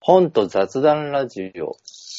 本と雑談ラジオ。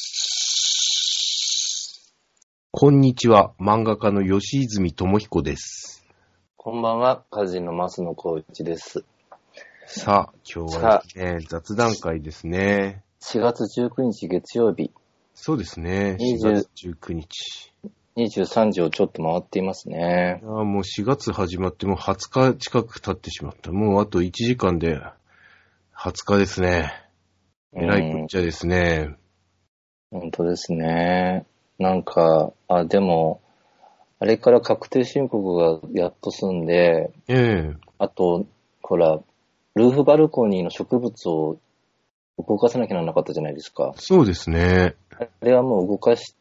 こんにちは、漫画家の吉泉智彦です。 こんばんは、歌人の増野光一です。 さあ、今日はですね、雑談会ですね。 4月19日月曜日。 そうですね、4月19日。 23時をちょっと回っていますね。 いやもう4月始まってもう20日近く経ってしまった。もうあと1時間で20日ですね。えらいこっちゃですね。 本当ですね。なんか、でも、あれから確定申告がやっと済んで、あと、ほら、ルーフバルコニーの植物を動かさなきゃならなかったじゃないですか。 そうですね。 あれはもう動かして、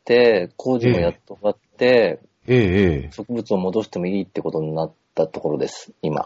工事もやっと終わって、植物を戻してもいいってことになったところです、今。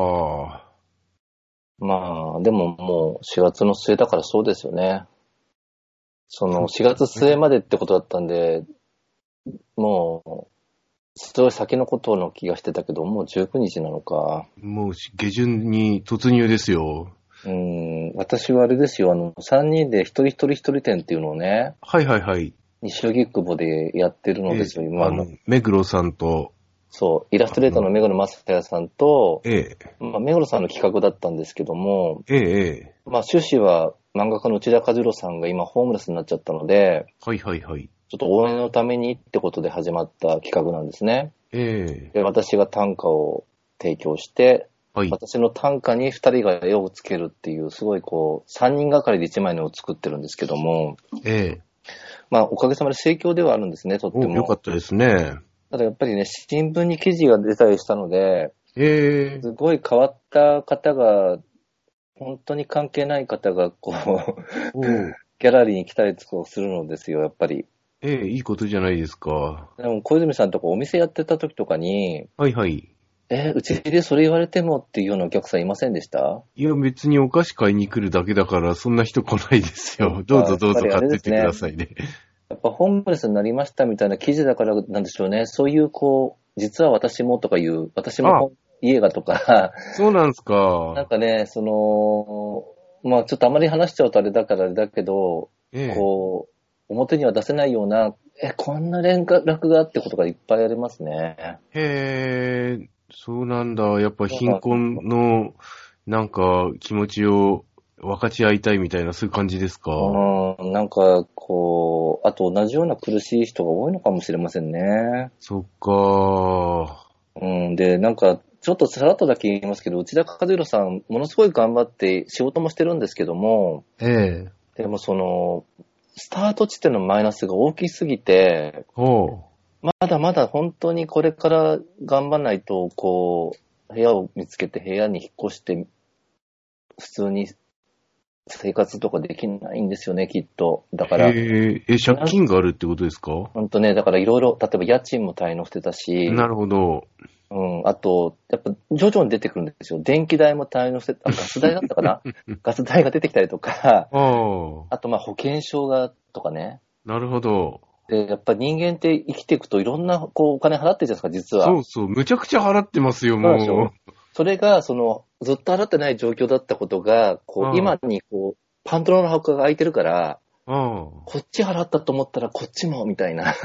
まあ、でももう4月の末だからそうですよね。その4月末までってことだったんで、もう、すごい先のことの気がしてたけど、もう19日なのか。 もう下旬に突入ですよ。 私はあれですよ、3人で一人展っていうのをね、西荻窪でやってるのですよ、今目黒さんと、 そう、イラストレーターの目黒正也さんと、目黒さんの企画だったんですけども、趣旨は漫画家の内田和弘さんが今ホームレスになっちゃったので、ちょっと応援のためにってことで始まった企画なんですね。で、私が短歌を提供して、私の短歌に2人が絵をつけるっていう、すごいこう、3人がかりで1枚の絵を作ってるんですけども、まあ、おかげさまで盛況ではあるんですね、とっても。 よかったですね。 ただやっぱりね、新聞に記事が出たりしたので、すごい変わった方が、本当に関係ない方が、こう、ギャラリーに来たりするのですよ、やっぱり。 いいことじゃないですか。 でも小泉さんとかお店やってた時とかに、うちでそれ言われてもっていうようなお客さんいませんでした？ いや、別にお菓子買いに来るだけだから、そんな人来ないですよ。どうぞどうぞ買ってってくださいね。 やっぱホームレスになりましたみたいな記事だからなんでしょうね。そういうこう、実は私もとかいう、私も家がとか。 そうなんですか。 なんかね、まあちょっとあまり話しちゃうとあれだからあれだけど、こう、表には出せないような、こんな連絡があってことがいっぱいありますね。 そうなんだ。やっぱ貧困の、なんか気持ちを分かち合いたいみたいな、そういう感じですか。 なんか、こう、あと同じような苦しい人が多いのかもしれませんね。 そっか。 で、なんか、ちょっとさらっとだけ言いますけど、内田和弘さん、ものすごい頑張って仕事もしてるんですけども、でもスタート地点のマイナスが大きすぎて、まだまだ本当にこれから頑張らないと、こう、部屋を見つけて部屋に引っ越して、普通に生活とかできないんですよね、きっと。だから。 借金があるってことですか？ 本当ね、だからいろいろ、例えば家賃も滞納してたし。 なるほど。 あと、やっぱ徐々に出てくるんですよ。電気代も滞納してた、ガス代だったかなガス代が出てきたりとか、あとまあ保険証がとかね。 なるほど。 で、やっぱ人間って生きていくといろんなこうお金払ってるじゃないですか、実は。 そうそう、むちゃくちゃ払ってますよ、もう。 それが、ずっと払ってない状況だったことが、こう、今にこう、パンドラの箱が開いてるから、こっち払ったと思ったらこっちも、みたいな。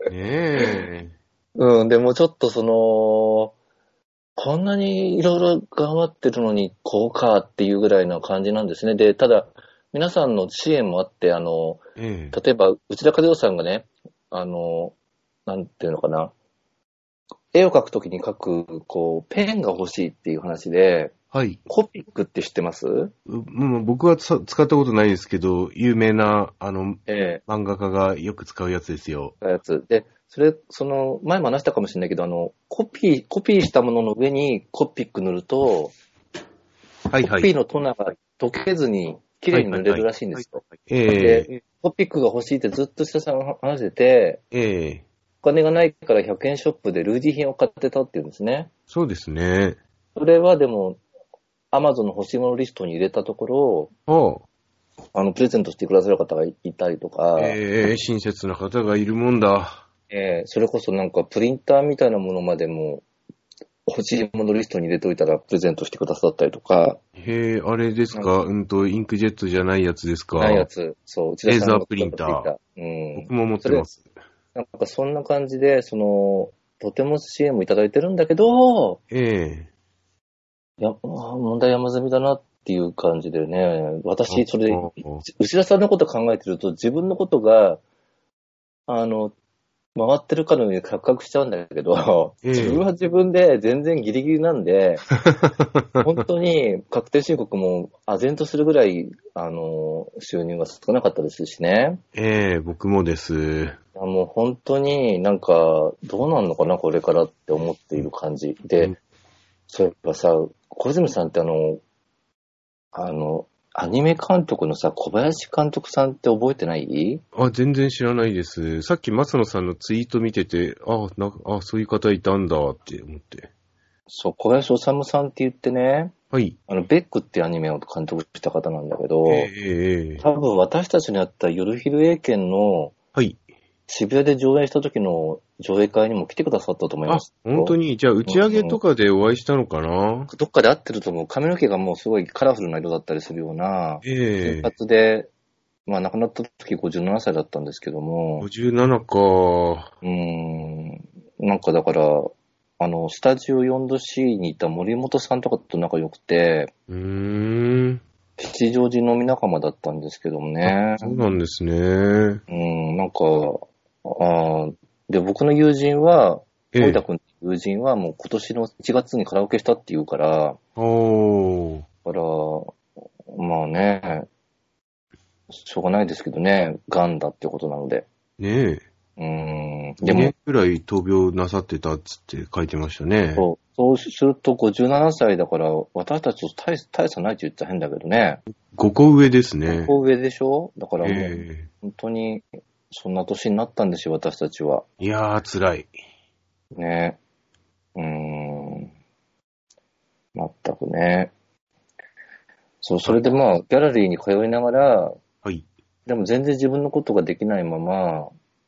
でもちょっとこんなにいろいろ頑張ってるのに、こうかっていうぐらいの感じなんですね。で、ただ、皆さんの支援もあって、例えば、内田和代さんがね、なんていうのかな、絵を描くときに描く、こう、ペンが欲しいっていう話で、コピックって知ってます？ 僕は使ったことないですけど、有名な、漫画家がよく使うやつですよ。 で、前も話したかもしれないけど、コピーしたものの上にコピック塗ると、コピーのトナが溶けずに綺麗に塗れるらしいんですよ。で、コピックが欲しいってずっと下さん話してて、お金がないから100円ショップで類似品を買ってたって言うんですね。 そうですね。 それはでも、アマゾンの欲しいものリストに入れたところ、プレゼントしてくださる方がいたりとか。 親切な方がいるもんだ。 それこそなんかプリンターみたいなものまでも欲しいものリストに入れといたらプレゼントしてくださったりとか。 へえ、あれですか？インクジェットじゃないやつですか？ ないやつ。そう、 レーザープリンター。僕も持ってます。 なんかそんな感じで、とても支援もいただいてるんだけど、問題山積みだなっていう感じでね、私、それで、牛田さんのこと考えてると、自分のことが、回ってるかのように錯覚しちゃうんだけど、自分は自分で全然ギリギリなんで、本当に確定申告も唖然とするぐらい、収入が少なかったですしね。 僕もです。 もう本当になんか、どうなんのかな、これからって思っている感じ。で、そういえばさ、小泉さんってアニメ監督のさ、小林監督さんって覚えてない？ 全然知らないです。さっき松野さんのツイート見てて、そういう方いたんだって思って。 そう、小林修さんって言ってね、 はい。 ベックっていうアニメを監督した方なんだけど、多分私たちのやった夜昼英検の、はい。渋谷で上映した時の上映会にも来てくださったと思います。 本当に？じゃあ打ち上げとかでお会いしたのかな？ どっかで会ってると思う。髪の毛がもうすごいカラフルな色だったりするような、金髪で、亡くなった時57歳だったんですけども。 57か。 なんかだから、スタジオ 4°C にいた森本さんとかと仲良くて、吉祥寺飲み仲間だったんですけどもね。 そうなんですね。 なんか、で、僕の友人は、森田君の友人はもう今年の1月にカラオケしたって言うから、まあね、しょうがないですけどね、癌だってことなので。 ねえ。でも、2年くらい闘病なさってたっつって書いてましたね。 そうすると57歳だから、私たちと大差ないって言ったら変だけどね。 5個上ですね。 5個上でしょ？だからもう、本当に、そんな年になったんですよ、私たちは。 いやー、辛い。 ね。全くね。そう、それでギャラリーに通いながら、はい。でも全然自分のことができないまま、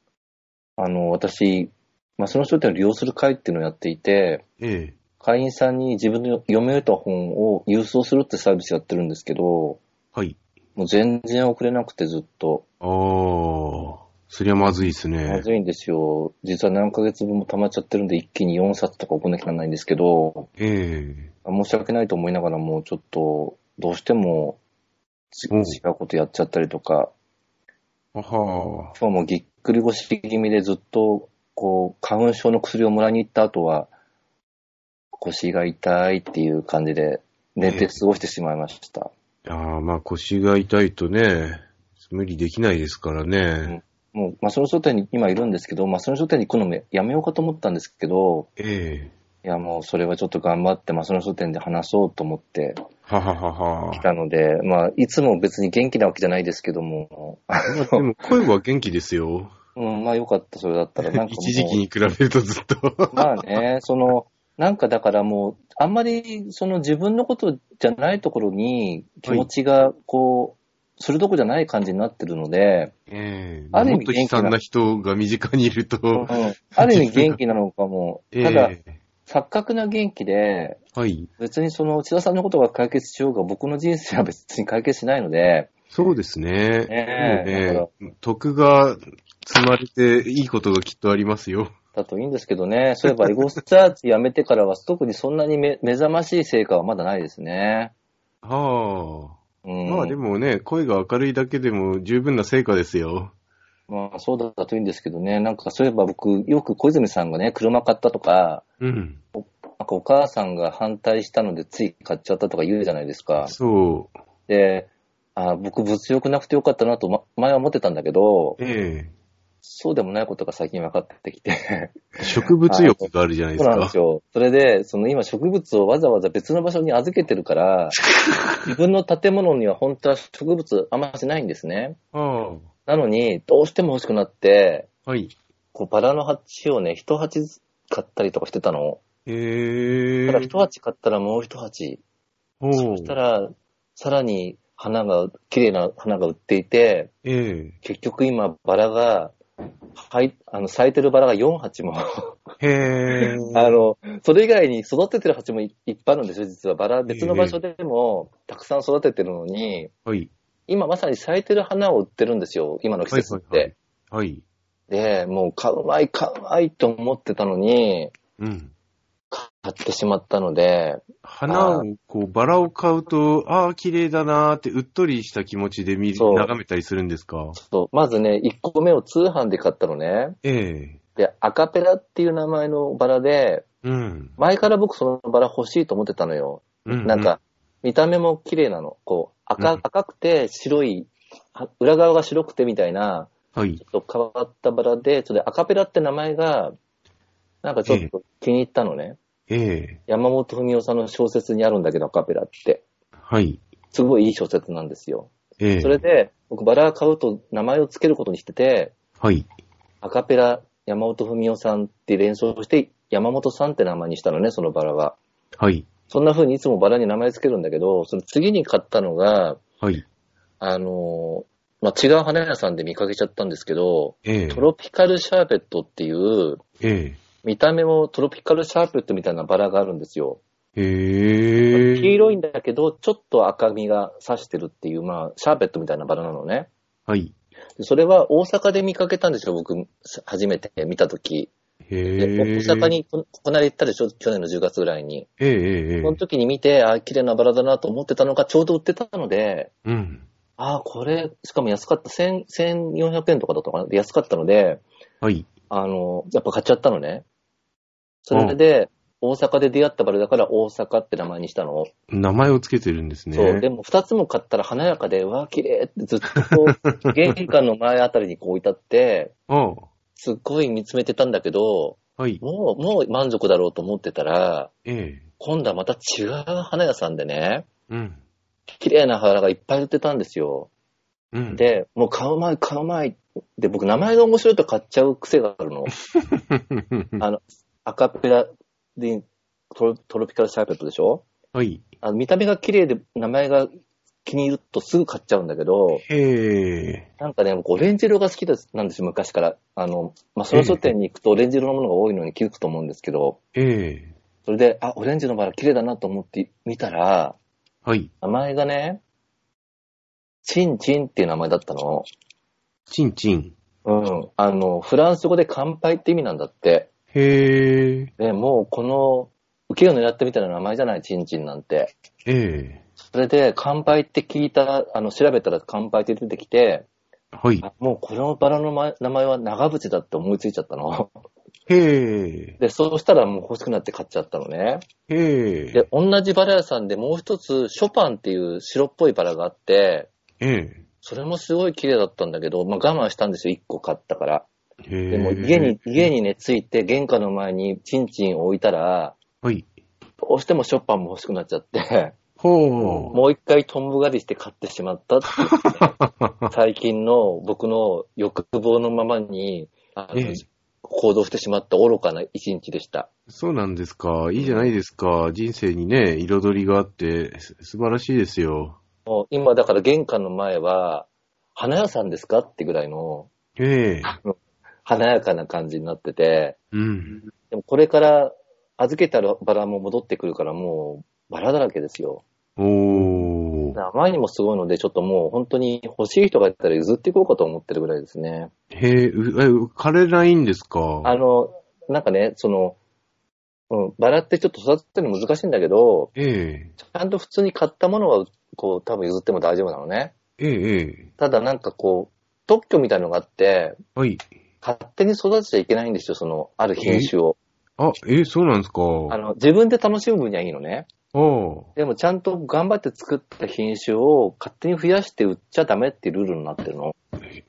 私、その書店を利用する会っていうのをやっていて、会員さんに自分の読めた本を郵送するってサービスやってるんですけど、はい。もう全然送れなくてずっと。 そりゃまずいですね。 まずいんですよ。実は何ヶ月分も溜まっちゃってるんで、一気に4冊とか送んなきゃならないんですけど、申し訳ないと思いながらも、ちょっと、どうしても違うことやっちゃったりとか、今日もぎっくり腰気味でずっと、花粉症の薬をもらいに行った後は、腰が痛いっていう感じで寝て過ごしてしまいました。 腰が痛いとね、無理できないですからね。 もう、その書店に今いるんですけど、その書店に行くのもやめようかと思ったんですけど、いや、もうそれはちょっと頑張って、その書店で話そうと思って、来たので、いつも別に元気なわけじゃないですけども。 でも声は元気ですよ。 よかった、それだったら。 一時期に比べるとずっと。 なんかだからもう、あんまり自分のことじゃないところに気持ちがするとこじゃない感じになってるので、 ある意味元気な人が身近にいると、 ある意味元気なのかも。ただ、錯覚な元気で、別に内田さんのことが解決しようが、僕の人生は別に解決しないので、 そうですね。徳が積まれていいことがきっとありますよ。 だといいんですけどね。そういえばエゴスチャーチやめてからは特にそんなに目覚ましい成果はまだないですね。 でもね、声が明るいだけでも十分な成果ですよ。 そうだといいんですけどね。なんかそういえば僕、よく小泉さんがね、車買ったとか、なんかお母さんが反対したのでつい買っちゃったとか言うじゃないですか。 そう。 で、僕物欲なくてよかったなと前は思ってたんだけど、そうでもないことが最近分かってきて。 植物欲があるじゃないですか。 そうなんですよ。それで、今植物をわざわざ別の場所に預けてるから、自分の建物には本当は植物あんましないんですね。なのに、どうしても欲しくなって、バラの鉢をね、一鉢買ったりとかしてたの。ただ一鉢買ったらもう一鉢。そしたら、さらに綺麗な花が売っていて、結局今バラがはい、咲いてるバラが4鉢も。 へそれ以外に育ててる鉢もいっぱいあるんですよ、実は。バラ、別の場所でもたくさん育ててるのに、 はい。 今まさに咲いてる花を売ってるんですよ、今の季節って。 はい。 で、もう買うまいと思ってたのに、 うん。 買ってしまったので。 花を、バラを買うと、ああ、綺麗だなーって、うっとりした気持ちで眺めたりするんですか？ そう。まずね、1個目を通販で買ったのね。で、アカペラっていう名前のバラで、 うん。 前から僕そのバラ欲しいと思ってたのよ。なんか、見た目も綺麗なの。赤くて白い、裏側が白くてみたいな、 はい。 ちょっと変わったバラで、それでアカペラって名前が、なんかちょっと気に入ったのね。山本文夫さんの小説にあるんだけど、アカペラって。 はい。 すごいいい小説なんですよ。それで、僕バラ買うと名前を付けることにしてて、 はい。 アカペラ山本文夫さんって連想して、山本さんって名前にしたのね、そのバラは。 はい。 そんな風にいつもバラに名前付けるんだけど、その次に買ったのが、 はい。 違う花屋さんで見かけちゃったんですけど、トロピカルシャーベットっていう、見た目もトロピカルシャーベットみたいなバラがあるんですよ。黄色いんだけど、ちょっと赤みが差してるっていう、シャーベットみたいなバラなのね。 はい。 それは大阪で見かけたんですよ、僕、初めて見たとき。大阪にこの間行ったでしょ、去年の10月ぐらいに。その時に見て、綺麗なバラだなと思ってたのがちょうど売ってたので、これ、しかも安かった、1400円とかだったかな、安かったので、 はい。 やっぱ買っちゃったのね。それで、大阪で出会ったバラだから大阪って名前にしたの。 名前をつけてるんですね。 そう。でも2つも買ったら華やかで、綺麗ってずっと玄関の前あたりに置いてあって、すっごい見つめてたんだけど、 はい。 もう満足だろうと思ってたら、今度はまた違う花屋さんでね、綺麗な花がいっぱい売ってたんですよ。で、もう買うまい。で、僕名前が面白いと買っちゃう癖があるの。アカペラでトロピカルシャーベットでしょ？ はい。 見た目が綺麗で名前が気に入るとすぐ買っちゃうんだけど、なんかね、僕オレンジ色が好きなんですよ、昔から。その書店に行くとオレンジ色のものが多いのに気づくと思うんですけど、それで、オレンジのバラ綺麗だなと思って見たら、 はい。 名前がね、チンチンっていう名前だったの。 チンチン。 フランス語で乾杯って意味なんだって。で、もうこの、受けを狙ってみたいな名前じゃない、チンチンなんて。それで、乾杯って聞いたら、調べたら乾杯って出てきて、 はい。 もうこのバラの名前は長渕だって思いついちゃったの。で、そうしたらもう欲しくなって買っちゃったのね。で、同じバラ屋さんでもう一つ、ショパンっていう白っぽいバラがあって、それもすごい綺麗だったんだけど、我慢したんですよ、1個買ったから。でも家にね、着いて玄関の前にチンチンを置いたら、どうしてもショパンも欲しくなっちゃって、もう一回とんぶがりして買ってしまったっていう、ね、最近の僕の欲望のままに行動してしまった愚かな一日でした。 そうなんですか。いいじゃないですか。人生にね、彩りがあって素晴らしいですよ。 もう今だから玄関の前は、花屋さんですかってぐらいの、華やかな感じになってて、でもこれから預けたらバラも戻ってくるからもうバラだらけですよ。あまりにもすごいので、ちょっともう本当に欲しい人がいたら譲っていこうかと思ってるぐらいですね。 枯れないんですか？ なんかね、バラってちょっと育てるの難しいんだけど、ちゃんと普通に買ったものは多分譲っても大丈夫なのね。ただなんか特許みたいなのがあって、勝手に育てちゃいけないんですよ、ある品種を。 そうなんですか。 自分で楽しむ分にはいいのね。でもちゃんと頑張って作った品種を勝手に増やして売っちゃダメっていうルールになってるの。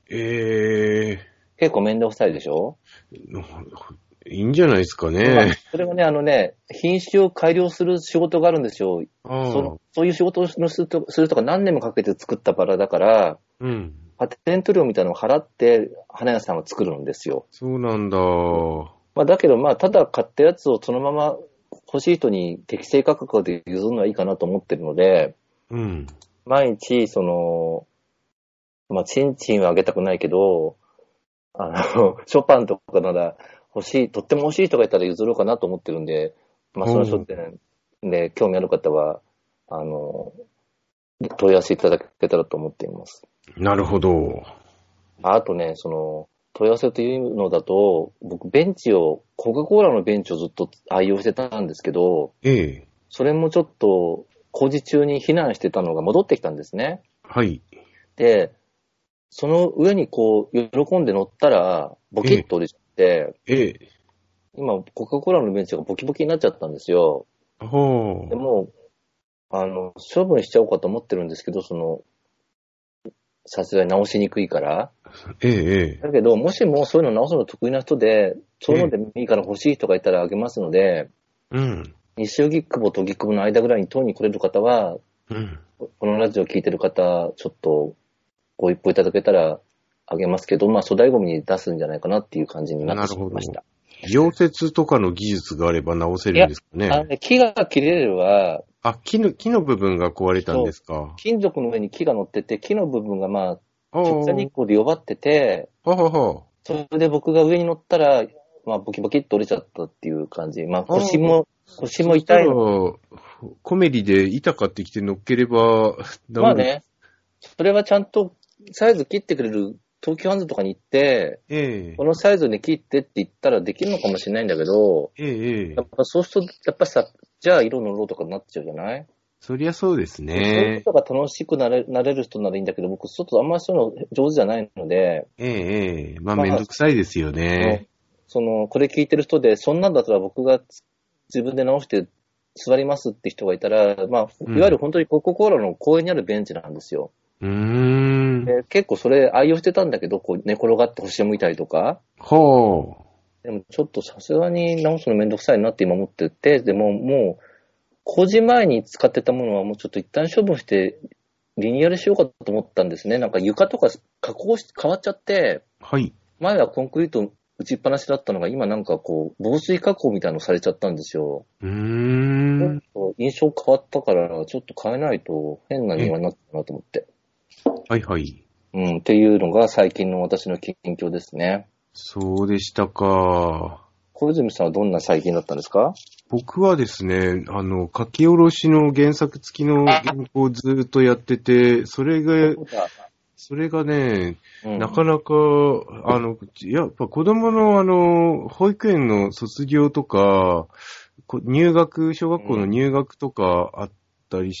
結構めんどくさいでしょ？ いいんじゃないですかね。 それはね、品種を改良する仕事があるんですよ。そういう仕事をするとか何年もかけて作ったバラだから、パテント料みたいなのを払って花屋さんは作るんですよ。 そうなんだ。 だけどただ買ったやつをそのまま欲しい人に適正価格で譲るのはいいかなと思ってるので、毎日チンチンはあげたくないけど、 ショパンとかならとっても欲しいとか言ったら譲ろうかなと思ってるんで、まあ、その書店で興味ある方は、問い合わせいただけたらと思っています。 なるほど。 あとね、問い合わせというのだと、僕、コカ・コーラのベンチをずっと愛用してたんですけど、それもちょっと工事中に避難してたのが戻ってきたんですね。 はい。 で、その上にこう、喜んで乗ったら、ボキッと折れちゃって、今、コカ・コーラのベンチがボキボキになっちゃったんですよ。でも、処分しちゃおうかと思ってるんですけど、さすがに直しにくいから。だけど、もしもそういうの直すの得意な人で、そういうのでもいいから欲しいとか言ったらあげますので、西荻窪と荻窪の間ぐらいに取りに来れる方は、このラジオ聞いてる方、ちょっとご一報いただけたらあげますけど、まあ粗大ゴミに出すんじゃないかなっていう感じになってしまいました。 溶接とかの技術があれば直せるんですかね。 木が切れれば、 木の部分が壊れたんですか。 金属の上に木が乗ってて、木の部分がまあ、直射日光で弱ってて、それで僕が上に乗ったら、まあ、ボキボキっと折れちゃったっていう感じ。まあ、腰も痛いの。 コメリで板買ってきて乗っければ、 まあね、それはちゃんとサイズ切ってくれる東急ハンズとかに行って、このサイズに切ってって言ったらできるのかもしれないんだけど、やっぱそうすると、やっぱさ、じゃあ色塗ろうとかになっちゃうじゃない？ そりゃそうですね。 そういうことが楽しくなれる人ならいいんだけど、僕ちょっとあんまりそういうの上手じゃないので。 まあめんどくさいですよね。 これ聞いてる人で、そんなんだったら僕が自分で直して座りますって人がいたら、まあ、いわゆる本当にコカ・コーラの公園にあるベンチなんですよ。で結構それ愛用してたんだけど、こう寝転がって星を見たりとか。でもちょっとさすがに直すのめんどくさいなって今思ってて、でももう、工事前に使ってたものはもうちょっと一旦処分してリニューアルしようかと思ったんですね。なんか床とか加工し変わっちゃって、前はコンクリート打ちっぱなしだったのが今なんかこう防水加工みたいなのされちゃったんですよ。印象変わったからちょっと変えないと変な庭になったなと思って。っていうのが最近の私の近況ですね。 そうでしたか。 小泉さんはどんな最近だったんですか？ 僕はですね、書き下ろしの原作付きの原稿をずっとやってて、それがね、なかなか、やっぱ子供の保育園の卒業とか、小学校の入学とかあったりして、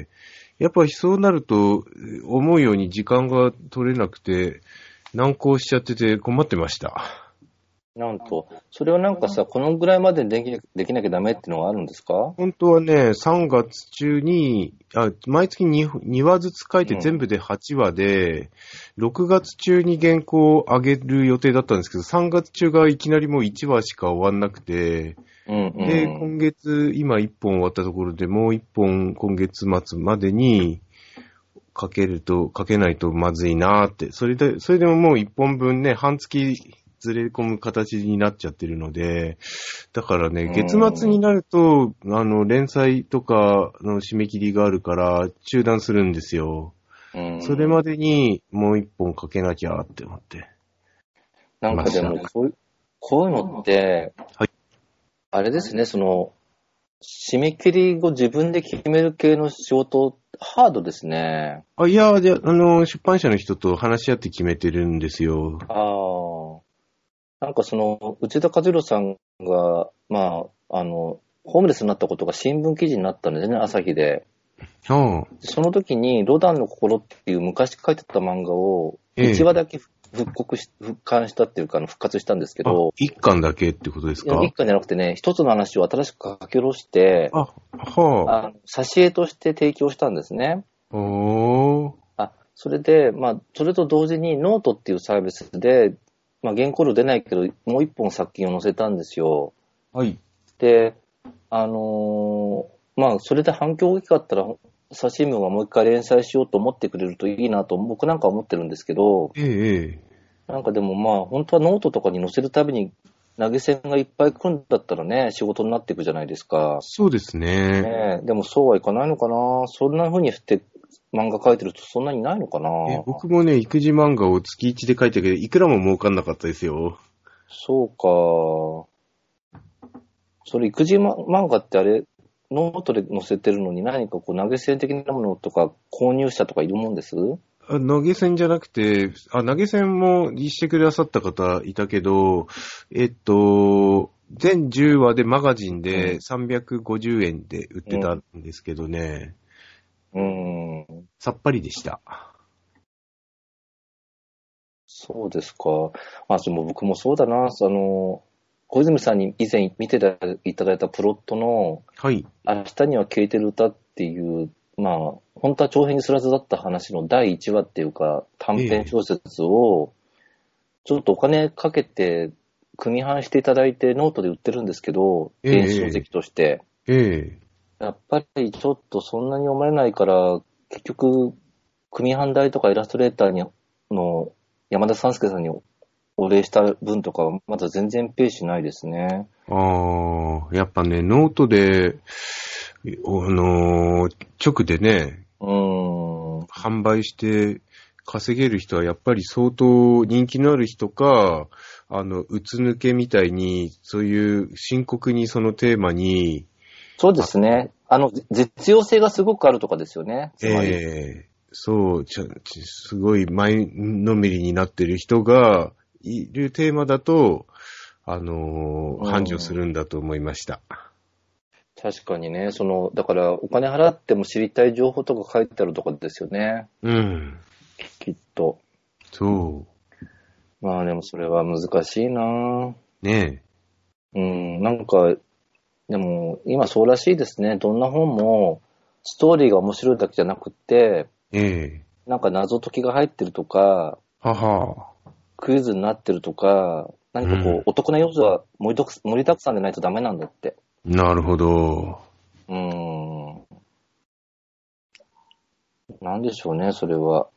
やっぱりそうなると、思うように時間が取れなくて、難航しちゃってて困ってました。 なんと、それはなんかさ、このぐらいまでできなきゃダメっていうのがあるんですか？ 本当はね、3月中に、毎月 2話ずつ書いて全部で8話で、6月中に原稿を上げる予定だったんですけど、3月中がいきなりもう1話しか終わんなくて、で、今月、今1本終わったところでもう1本今月末までに書けないとまずいなーって、それでももう1本分ね、半月ずれ込む形になっちゃってるので、だからね、月末になると、連載とかの締め切りがあるから中断するんですよ。それまでにもう一本書けなきゃって思って。 なんかでもこういうのって、あれですね、締め切りを自分で決める系の仕事、ハードですね。 いや、出版社の人と話し合って決めてるんですよ。 なんか内田和弘さんが、まあ、ホームレスになったことが新聞記事になったんですね、朝日で。その時に、ロダンの心っていう昔書いてた漫画を、1話だけ復刊したっていうか、復活したんですけど。 1巻だけってことですか？ 1巻じゃなくてね、一つの話を新しく書き下ろして、挿絵として提供したんですね。それで、まあ、それと同時にノートっていうサービスで、まあ、原稿料出ないけど、もう一本作品を載せたんですよ。で、まあ、それで反響大きかったら、写真部がもう一回連載しようと思ってくれるといいなと、僕なんか思ってるんですけど、なんかでもまあ、本当はノートとかに載せるたびに、投げ銭がいっぱい来るんだったらね、仕事になっていくじゃないですか。 そうですね。 でもそうはいかないのかな。そんな風にして漫画描いてる人そんなにいないのかな？ 僕もね、育児漫画を月1で描いたけど、いくらも儲かんなかったですよ。 そうか。それ育児漫画ってあれ、ノートで載せてるのに何かこう投げ銭的なものとか購入者とかいるもんです？ 投げ銭じゃなくて、投げ銭もしてくださった方いたけど、全10話でマガジンで350円で売ってたんですけどね。さっぱりでした。 そうですか。でも僕もそうだな。小泉さんに以前見ていただいたプロットの、 はい。 明日には消えてる歌っていう、本当は長編にするはずだった話の第1話っていうか、短編小説を、ちょっとお金かけて、組版していただいてノートで売ってるんですけど、電子書籍として。やっぱりちょっとそんなに読まれないから、結局、組版代とかイラストレーターの山田三介さんにお礼した分とかはまだ全然ペイしないですね。 やっぱね、ノートで、直でね、販売して稼げる人はやっぱり相当人気のある人か、うつ抜けみたいに、そういう深刻にそのテーマに。 そうですね。実用性がすごくあるとかですよね。 そう、すごい前のめりになってる人がいるテーマだと、繁盛するんだと思いました。 確かにね、だからお金払っても知りたい情報とか書いてあるとかですよね。きっと。 そう。 でもそれは難しいなねえ。なんか、でも今そうらしいですね。どんな本もストーリーが面白いだけじゃなくて、なんか謎解きが入ってるとか、クイズになってるとか、何かこう、お得な要素が盛りだくさんでないとダメなんだって。 なるほど。 なんでしょうね、それは。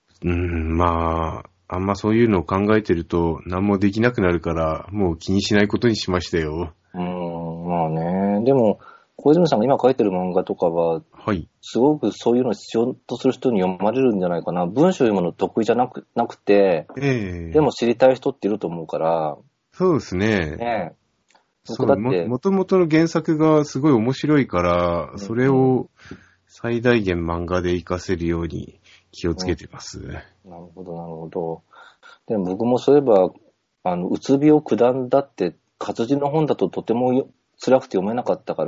あんまそういうのを考えてると何もできなくなるから、もう気にしないことにしましたよ。 でも、小泉さんが今書いてる漫画とかは、すごくそういうのを必要とする人に読まれるんじゃないかな。文章読むの得意じゃなくて、でも知りたい人っていると思うから。 そうですね。僕だって。もともとの原作がすごい面白いから、それを最大限漫画で活かせるように気をつけてます。なるほど、なるほど。でも僕もそういえば、うつ病九段だって、活字の本だととても辛くて読めなかったから、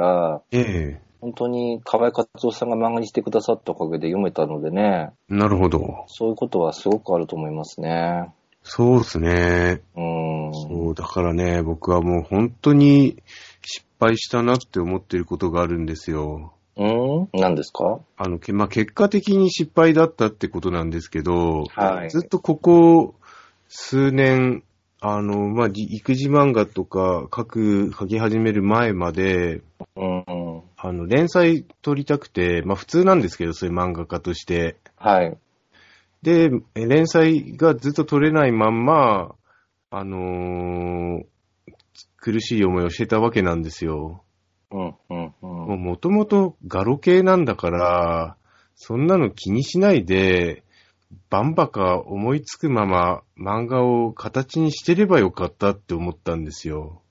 本当に河合克夫さんが漫画にしてくださったおかげで読めたのでね。 なるほど。 そういうことはすごくあると思いますね。 そうですね。そう、だからね、僕はもう本当に失敗したなって思ってることがあるんですよ。 何ですか？ 結果的に失敗だったってことなんですけど、ずっとここ数年、育児漫画とか書き始める前まで、連載取りたくて、普通なんですけど、そういう漫画家として。で、連載がずっと取れないまんま、苦しい思いをしてたわけなんですよ。もともとガロ系なんだから、そんなの気にしないで、バンバカ思いつくまま漫画を形にしてればよかったって思ったんですよ。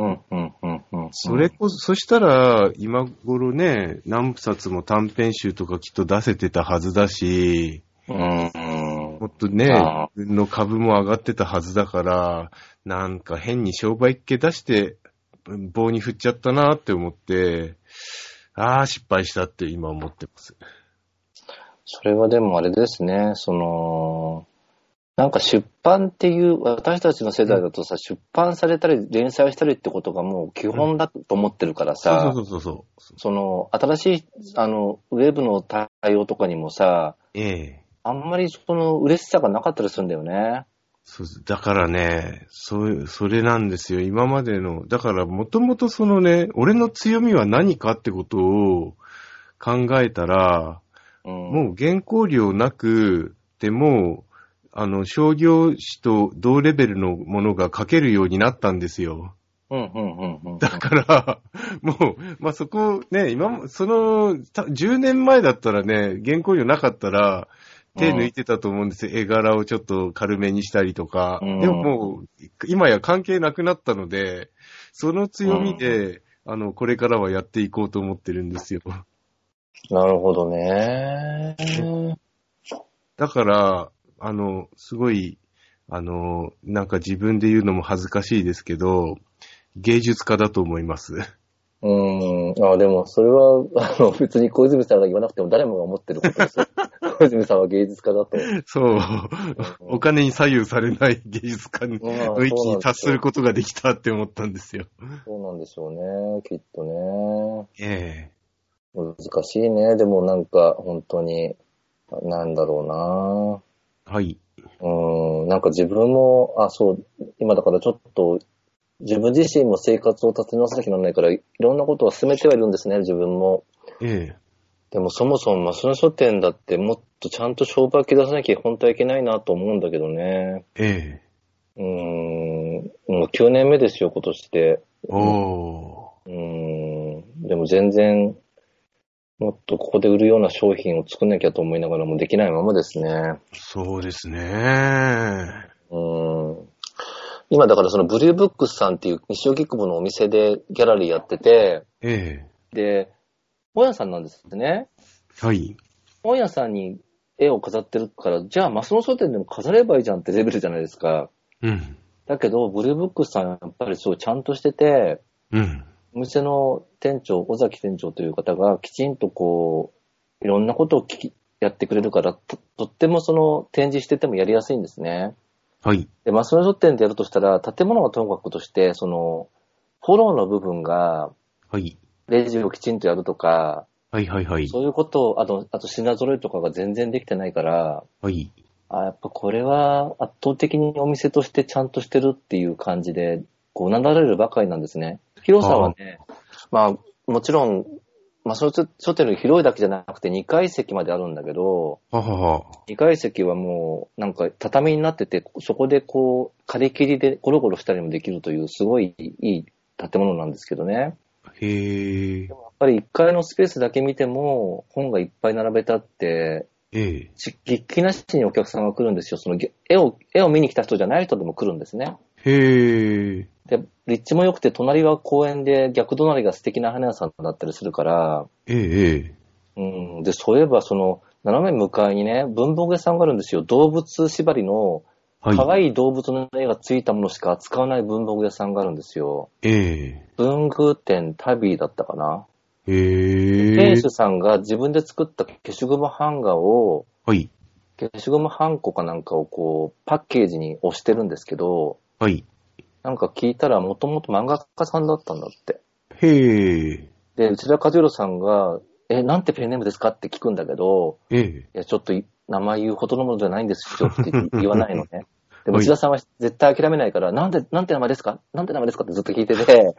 そしたら、今頃ね、何冊も短編集とかきっと出せてたはずだし、もっとね、自分の株も上がってたはずだから、なんか変に商売っ気出して、棒に振っちゃったなって思って、失敗したって今思ってます。 それはでもあれですね、なんか出版っていう、私たちの世代だとさ、出版されたり連載したりってことがもう基本だと思ってるからさ、新しい、ウェブの対応とかにもさ、あんまり嬉しさがなかったりするんだよね。 だからね、それなんですよ。今までの、だからもともと俺の強みは何かってことを考えたら、もう原稿料なくても、商業誌と同レベルのものが書けるようになったんですよ。 だから、もう、まあ、そこね、10年前だったらね、原稿料なかったら、手抜いてたと思うんですよ。絵柄をちょっと軽めにしたりとか。でももう、今や関係なくなったので、その強みで、これからはやっていこうと思ってるんですよ。 なるほどね。 だから、すごい、なんか自分で言うのも恥ずかしいですけど、芸術家だと思います。 でも、それは、別に小泉さんが言わなくても誰もが思ってることですよ。小泉さんは芸術家だと。 そう。お金に左右されない芸術家の域に達することができたって思ったんですよ。 そうなんでしょうね、きっとね。 ええ。 難しいね。でもなんか、本当に、なんだろうな。 はい。 なんか自分も、今だからちょっと、自分自身も生活を立て直さなきゃならないから、いろんなことを進めてはいるんですね、自分も。 ええ。 でもそもそもマスの書店だってもっとちゃんと商売気出さなきゃ本当はいけないなと思うんだけどね。 ええ。 もう9年目ですよ、今年で。でも全然、もっとここで売るような商品を作んなきゃと思いながらもできないままですね。 そうですね。 今だからそのブリューブックスさんっていう西荻窪のお店でギャラリーやってて、で、本屋さんなんですね。 はい。 本屋さんに絵を飾ってるから、じゃあマスの書店でも飾ればいいじゃんってレベルじゃないですか。だけど、ブリューブックスさんやっぱりすごいちゃんとしてて、お店の店長、尾崎店長という方がきちんとこう、いろんなことをやってくれるから、とってもその展示しててもやりやすいんですね。 はい。 で、マスの書店でやるとしたら、建物はともかくとして、その、フォローの部分が、 はい。 レジをきちんとやるとか、 はいはいはい。 そういうことを、あと品揃えとかが全然できてないから、 はい。 やっぱこれは圧倒的にお店としてちゃんとしてるっていう感じで、こうなだれるばかりなんですね。広さはね、まあ、もちろん、書店の広いだけじゃなくて2階席まであるんだけど、2階席はもうなんか畳になってて、そこでこう、借り切りでゴロゴロしたりもできるというすごいいい建物なんですけどね。 へー。 でもやっぱり1階のスペースだけ見ても本がいっぱい並べたって、劇気なしにお客さんが来るんですよ。その絵を見に来た人じゃない人でも来るんですね。 へー。 で、立地も良くて、隣は公園で逆隣が素敵な花屋さんだったりするから、で、そういえばその、斜め向かいにね、文房具屋さんがあるんですよ。動物縛りの、可愛い動物の絵がついたものしか扱わない文房具屋さんがあるんですよ。文具店旅だったかな。店主さんが自分で作った消しゴムハンガーを、消しゴムハンコかなんかをこう、パッケージに押してるんですけど、なんか聞いたらもともと漫画家さんだったんだって。で、内田和弘さんが、なんてペンネームですかって聞くんだけど、いや、ちょっと名前言うほどのものじゃないんですよって言わないのね。でも内田さんは絶対諦めないから、なんて名前ですかなんて名前ですかってずっと聞いてて。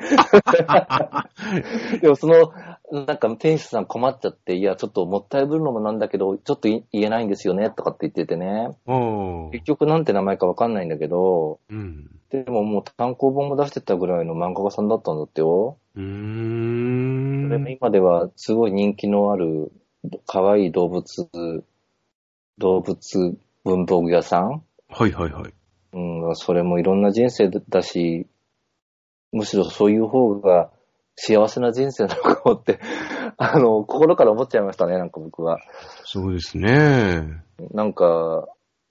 でもその、なんか店主さん困っちゃって、いや、ちょっともったいぶるのもなんだけど、ちょっと言えないんですよね、とかって言っててね。結局なんて名前かわかんないんだけど、でももう単行本も出してたぐらいの漫画家さんだったんだってよ。それも今ではすごい人気のある、可愛い動物文房具屋さん。それもいろんな人生だし、むしろそういう方が幸せな人生なのかもって、心から思っちゃいましたね、なんか僕は。 そうですね。 なんか、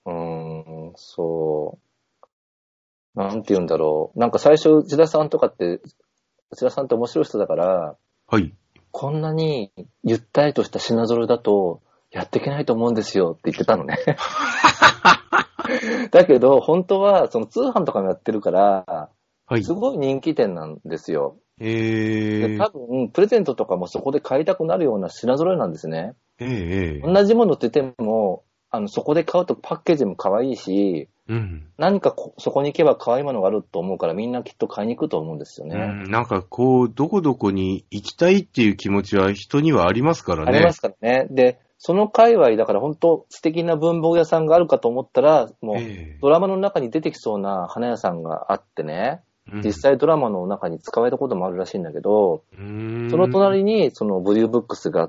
なんて言うんだろう。なんか最初、内田さんって面白い人だから、こんなにゆったりとした品揃えだと、やっていけないと思うんですよって言ってたのね。だけど、本当は、その通販とかもやってるから、すごい人気店なんですよ。で多分、プレゼントとかもそこで買いたくなるような品揃えなんですね。同じものって言っても、そこで買うとパッケージも可愛いし、何かそこに行けば可愛いものがあると思うからみんなきっと買いに行くと思うんですよね。 なんかこう、どこどこに行きたいっていう気持ちは人にはありますからね。 ありますからね。で、その界隈だから本当素敵な文房具屋さんがあるかと思ったら、もうドラマの中に出てきそうな花屋さんがあってね。 実際ドラマの中に使われたこともあるらしいんだけど、その隣にそのブリューブックスがあって、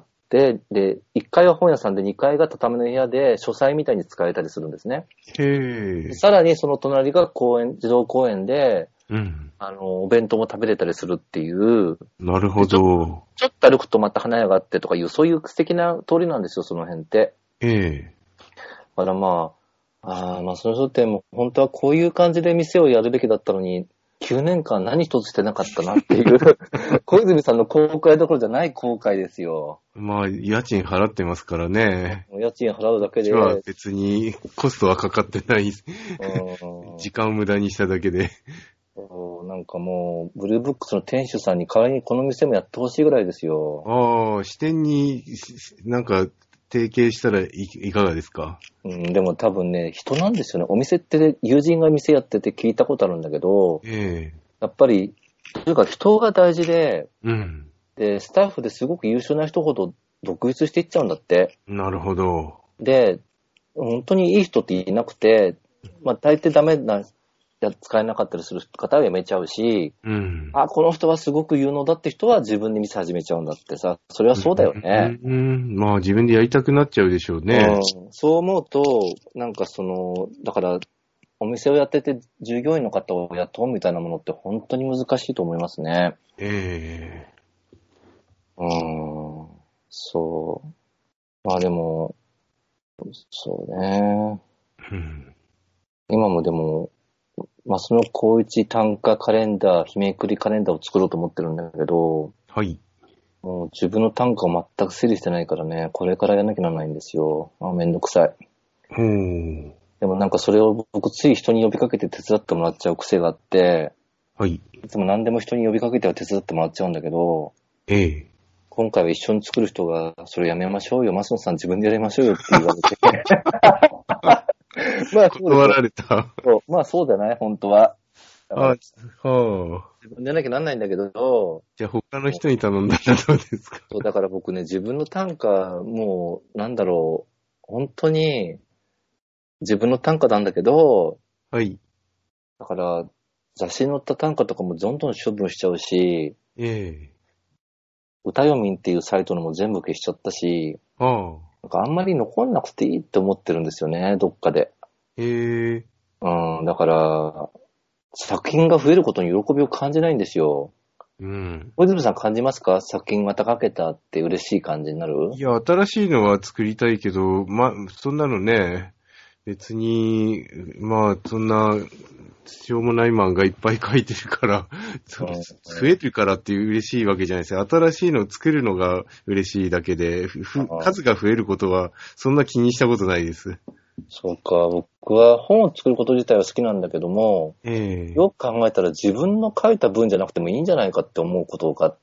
で、1階は本屋さんで2階が畳の部屋で書斎みたいに使えたりするんですね。さらにその隣が児童公園で、お弁当も食べれたりするっていう。 なるほど。 ちょっと歩くとまた花屋があってとかいう、そういう素敵な通りなんですよ、その辺って。だからまあその人ってもう本当はこういう感じで店をやるべきだったのに、9年間何一つしてなかったなっていう、小泉さんの後悔どころじゃない後悔ですよ。 まあ、家賃払ってますからね。 家賃払うだけで。 別にコストはかかってない。時間を無駄にしただけで。 なんかもう、ブルーブックスの店主さんに代わりにこの店もやってほしいぐらいですよ。 支店になんか提携したらいかがですか？ でも多分ね、人なんですよね。お店って友人が店やってて聞いたことあるんだけど、やっぱり、というか人が大事で、で、スタッフですごく優秀な人ほど独立していっちゃうんだって。 なるほど。 で、本当にいい人っていなくて、まあ大抵ダメな、使えなかったりする方は辞めちゃうし、この人はすごく有能だって人は自分で店始めちゃうんだってさ、それはそうだよね。 まあ自分でやりたくなっちゃうでしょうね。 そう思うと、なんかだから、お店をやってて従業員の方を雇うみたいなものって本当に難しいと思いますね。そう。まあでも、そうね。今もでも、その高一短歌カレンダー、日めくりカレンダーを作ろうと思ってるんだけど、もう自分の短歌を全く整理してないからね、これからやらなきゃならないんですよ。めんどくさい。でもなんかそれを僕つい人に呼びかけて手伝ってもらっちゃう癖があって、いつも何でも人に呼びかけては手伝ってもらっちゃうんだけど、今回は一緒に作る人が、それやめましょうよ、増野さん自分でやりましょうよって言われて。 断られた。 まあそうじゃない、本当は。自分でやらなきゃなんないんだけど。 じゃあ他の人に頼んだらどうですか？ だから僕ね、自分の短歌、もう、本当に、自分の短歌なんだけど、だから、雑誌に載った短歌とかもどんどん処分しちゃうし、歌読みっていうサイトのも全部消しちゃったし、なんかあんまり残んなくていいって思ってるんですよね、どっかで。だから、作品が増えることに喜びを感じないんですよ。小泉さん感じますか？作品また書けたって嬉しい感じになる？ いや、新しいのは作りたいけど、そんなのね、別に、そんな、しょうもない漫画いっぱい書いてるから、増えるからっていう嬉しいわけじゃないですよ。新しいのを作るのが嬉しいだけで、数が増えることはそんな気にしたことないです。 そうか、僕は本を作ること自体は好きなんだけども、よく考えたら自分の書いた文じゃなくてもいいんじゃないかって思うことがあって、